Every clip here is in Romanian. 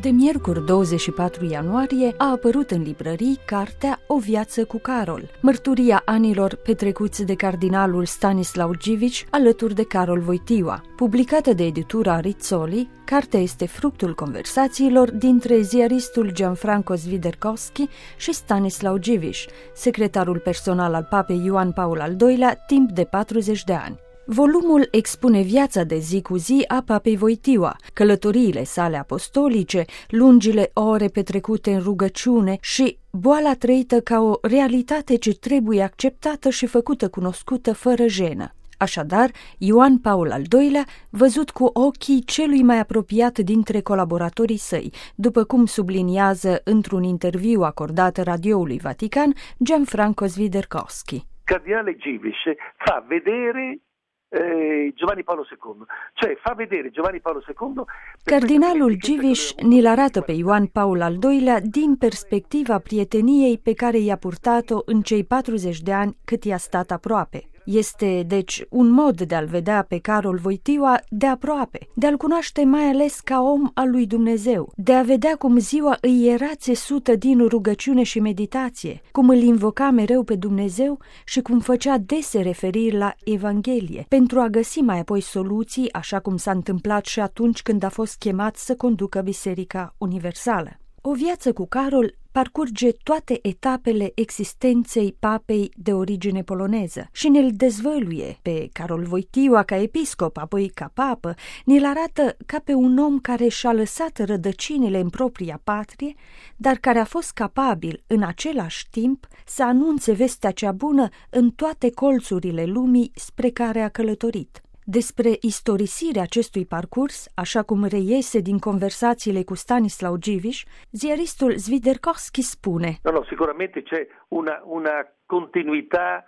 De miercuri 24 ianuarie a apărut în librării cartea O viață cu Carol, mărturia anilor petrecuți de cardinalul Stanislaw Dziwisz alături de Karol Wojtyła. Publicată de editura Rizzoli, cartea este fructul conversațiilor dintre ziaristul Gianfranco Swiderkowski și Stanislaw Dziwisz, secretarul personal al papei Ioan Paul al II-lea timp de 40 de ani. Volumul expune viața de zi cu zi a papei Wojtyła, călătoriile sale apostolice, lungile ore petrecute în rugăciune și boala trăită ca o realitate ce trebuie acceptată și făcută cunoscută fără jenă. Așadar, Ioan Paul al II-lea, văzut cu ochii celui mai apropiat dintre colaboratorii săi, după cum subliniază într-un interviu acordat radioului Vatican Gianfranco Swiderkowski. Cardinale Dziwisz fa vedere Giovanni Paolo II, cioè fa vedere Giovanni Paolo II. Cardinalul Dziwisz ni-l arată pe Ioan Paul al II-lea din perspectiva prieteniei pe care i-a purtat-o în cei 40 de ani cât i-a stat aproape. Este, deci, un mod de a-l vedea pe Karol Wojtyła de aproape, de a-l cunoaște mai ales ca om al lui Dumnezeu, de a vedea cum ziua îi era țesută din rugăciune și meditație, cum îl invoca mereu pe Dumnezeu și cum făcea dese referiri la Evanghelie, pentru a găsi mai apoi soluții, așa cum s-a întâmplat și atunci când a fost chemat să conducă Biserica Universală. O viață cu Carol parcurge toate etapele existenței papei de origine poloneză și ne-l dezvăluie pe Karol Wojtyła ca episcop, apoi ca papă, ne-l arată ca pe un om care și-a lăsat rădăcinile în propria patrie, dar care a fost capabil în același timp să anunțe vestea cea bună în toate colțurile lumii spre care a călătorit. Despre istorisirea acestui parcurs, așa cum reiese din conversațiile cu Stanislaw Dziwisz, ziaristul Swiderkowski spune: sicuramente c'è una continuità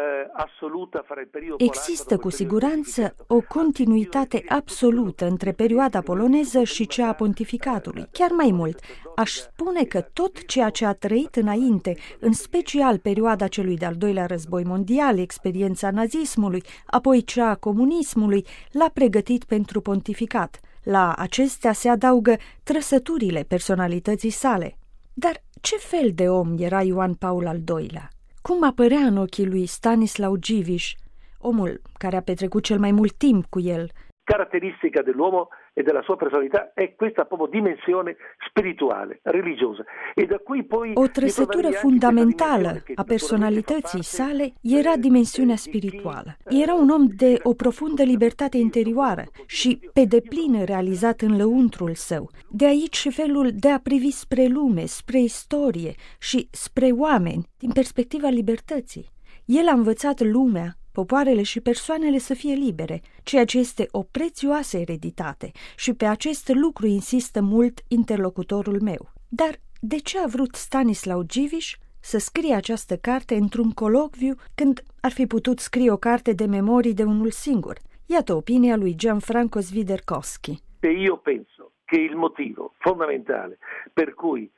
absolută fra il periodo. Există cu siguranță o continuitate absolută între perioada poloneză și cea a pontificatului. Chiar mai mult, aș spune că tot ceea ce a trăit înainte, în special perioada celui de-al doilea război mondial, experiența nazismului, apoi cea a comunismului, l-a pregătit pentru pontificat. La acestea se adaugă trăsăturile personalității sale. Dar ce fel de om era Ioan Paul al II-lea? Cum apărea în ochii lui Stanislaw Dziwisz, omul care a petrecut cel mai mult timp cu el? Caratteristica dell'uomo e della sua personalità è questa proprio dimensione spirituale, religiosa. E da qui poi o trăsătură fundamentală a personalității sale era dimensiunea spirituală. Era un om de o profundă libertate interioară și pe deplin realizat în lăuntrul său. De aici și felul de a privi spre lume, spre istorie și spre oameni din perspectiva libertății. El a învățat lumea, popoarele și persoanele să fie libere, ceea ce este o prețioasă ereditate și pe acest lucru insistă mult interlocutorul meu. Dar de ce a vrut Stanislaw Dziwisz să scrie această carte într-un colocviu când ar fi putut scrie o carte de memorii de unul singur? Iată opinia lui Gianfranco Swiderkowski. Io penso che il motivo fondamentale per cui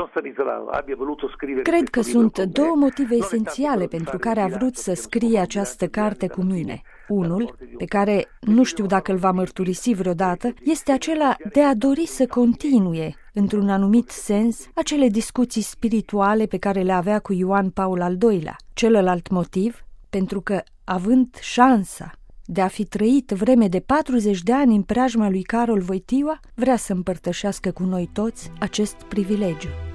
Cred că sunt două motive esențiale pentru care a vrut să scrie această carte cu mine. Unul, pe care nu știu dacă îl va mărturisi vreodată, este acela de a dori să continue, într-un anumit sens, acele discuții spirituale pe care le avea cu Ioan Paul al II-lea. Celălalt motiv, pentru că, având șansa de a fi trăit vreme de 40 de ani în preajma lui Karol Wojtyła, vrea să împărtășească cu noi toți acest privilegiu.